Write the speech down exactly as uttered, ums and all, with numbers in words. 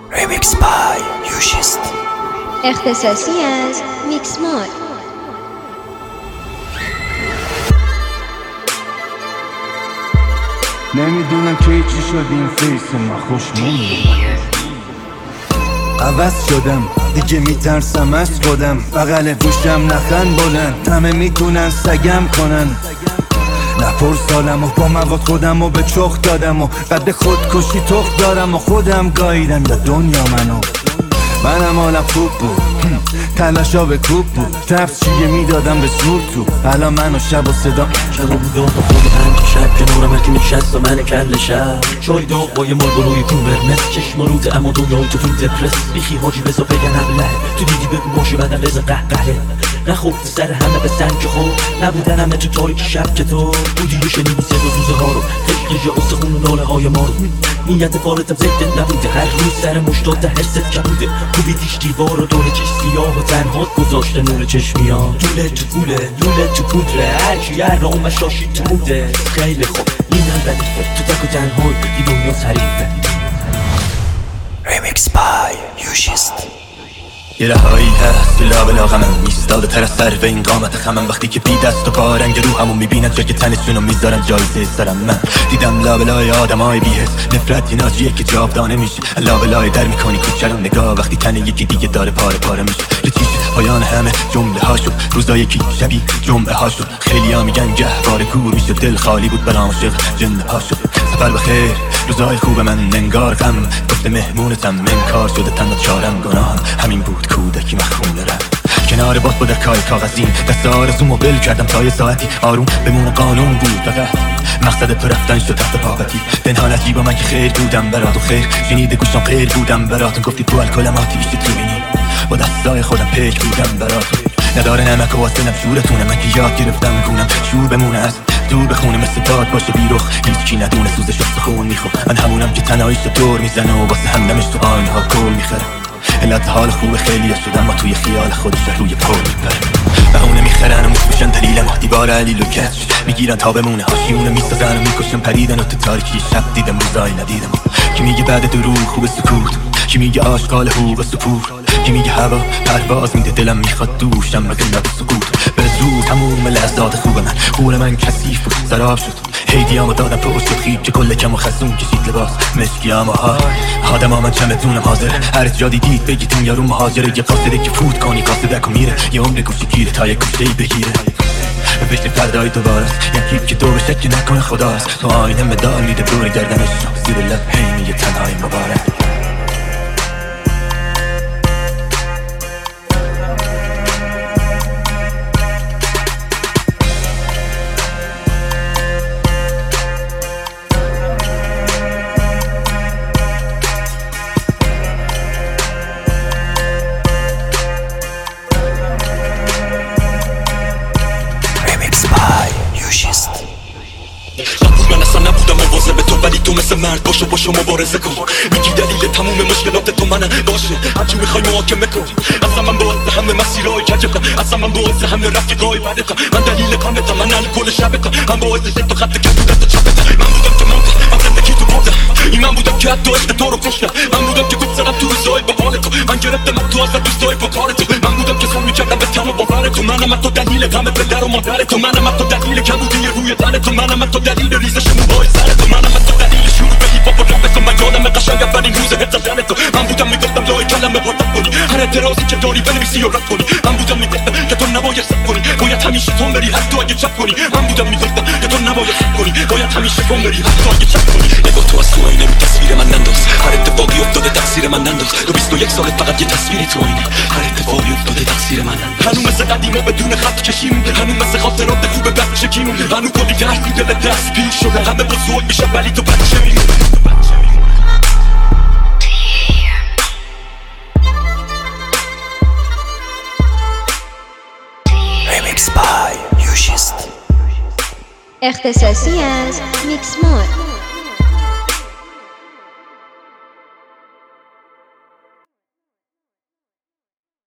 Remix by یوشیست. اختصاصی از میکس مود. نمیدونم که چی شد این فیس ما خوش نمیدونم. عوض شدم دیگه میترسم از خودم، بغل گوشم نخن بلند، همه میتونن سگم کنن. نپر سالم و با مواد خودم و به چخ دادم و قد خودکشی تخ دارم و خودم گاییدم یا دنیا منو. منم حالم خوب بود، تلاشا به کوب بود، تفت چیه میدادم به سور تو. الان منو شب و صدا شب و بودم با خود پنج شب کنارم هرکی نشست و من کل شب چای داغ با یه مال بروی کوبر مثل چشم روته اما دنیای تو فیلم دپرس بیخی حاجی بزا بگنم له تو دیدی بگو باشه بدن رزا قهقهه نخورد سر همه به سنگ خود نبودن همه تو تاریک شب که تو بودی و شنیدی صدا زوزه ها رو خشقیج استخون و ناله های ما رو نیت وارتم زده نبوده هر روز سر مشتاده حست کبوده کوبیدیش دیوار رو دور چشم سیاه و تنهات گذاشته نور چشمیان دوله تو گوله لوله تو پودره هرکی هر را اومه شاشی تو موده خیلی خوب اینم ردیفه تو تک و تنهای دی دنیا سریفه. Remix by یوشیست. یه رهایی هست لابلا غمم میستاده تر از سر و این قامت خمم وقتی که بی دست و پا رنگ روحمو میبینن جا که تنشونو میذارن جایزه سرم. من دیدم لابلای آدمای بی‌حس نفرت یه ناجیه که جاودانه میشه لابلای در میکنی کوچه رو نگاه وقتی تن یکی دیگه داره پاره پاره میشه. رچیش پایان همه جمله ها شد روزا یکی شبی جمعه ها شد خیلی ها میگن گهواره گور میشه دل خالی بود برام عاشق جنده ها شد. سفر بخیر روزای خوب من انگار غم گفته مهمونتم منکار شده تنها چارم گناهم همین بود کودکی مخونه رفت کنار باد با دکای کاغذین دست آرزومو بل کردم تا یه ساعتی آروم بمونه قانون بود فقط مقصد تو رفتن شد تحت پاپتی پنهان از جیبا من که خیر بودم برات و خیر شنیده گوشم غیر بودم براتون گفتی تو الکلم آتیش تو بینی با دستای خودم پیک بودم براتون نداره نمک و واسه شورتونه من که یاد گرفتم گونم شور بمونه از دور بخونه مثل باد باشه بیروخ هیچ کی ندونه سوزش و خون میخو من همونم که تنهاییش دور میزنه و واسه همدمش تو آینه ها کل میخره علت حال خوب خیلی شدم ما توی خیال خودش روی پل میپره بهونه میخرن و میشن دلیل ما دیوار علیل و کچ میگیرن تا بمونه هاشیونه میسازن و میکشن پریدن و تو تاریکی شب دیدم روزایی ندیدم کی میگه بعد دروغ خوب سکوت کی میگه آشغال حقوق سپور کی میگه هوا پرواز میده دلم میخواد دوشم مگه نب سکوت به زور تموم لحظات خوب من خور من کثیف بود سراب شد هیدیامو دادم پشت خیب که کل کم و خزون کشید لباس مشکیامو های آدم ها من چمتونم حاضر هر جا دیدید بگید این یارو مهاجره یه قاصده که فوت کنی قاصده که میره یه عمر گوشی گیره تا یه گوشهی بگیره بشت فردای دوبارست یه کیب که دو بشه که نکنه خداست تو آینه مدال میده دور گردنش زیر لب هی میگه تنهای مبارک. من اصلا نبودم مواظب تو ولی تو مثل مرد باشو باشو مبارزه کن میگی دلیل تموم مشکلات تو منم باشه هرچی میخوای محاکمه کن اصلا من باعث همه مسیرهای کجبم اصلا من باعث همه رفیقای بدتم من دلیل کامتم من الکل شبتم من باعث شد تو خط کم دست چپتم من بودم که موندم من زندگی تو بردم این من بودم که حتی عشق تو رو کشتم من بودم که بزنم تو روزای با حال تو من گرفتم تو از دوستای با کار تو من بودم که سر میکردم به تمام باور تو منم تو دلیل غم پدر و مادر تو منم تو دلیل کمبودی روی تن تو منم تو دلیل ریزش موهای سر تو منم تو دلیل شروع به هیپ هاپ و رپ تو من یادم قشنگ اولین روز حفظ زدن تو من بودم میگفتم لای کلمه حرف کنی هر اعتراضی که داری بنویسی و رد کنی من بودم میگفتم که تو نباید سب کنی باید همیشه تون بری حتی اگه چپ کنی من بودم میگفتم که تو نباید سب کنی باید همیشه تون بری حتی اگه چپ کنی نگاه تو از تو آینه می تصویر من ننداز هر اتفاقی افتاده تقصیر من ننداز تو بیست و یک سالت فقط یه تصویری تو آینه هر اتفاقی افتاده تقصیر من هنوز مثل قدیما بدون خط کشی مونده هنوز مثل خاطرات خوب بچگی مونده هنوز کلی درد تو دلت دست پیر شده همه بزرگ میشه ولی تو بچه میمونی. Remix by یوشیست. اختصاصی از میکس مود.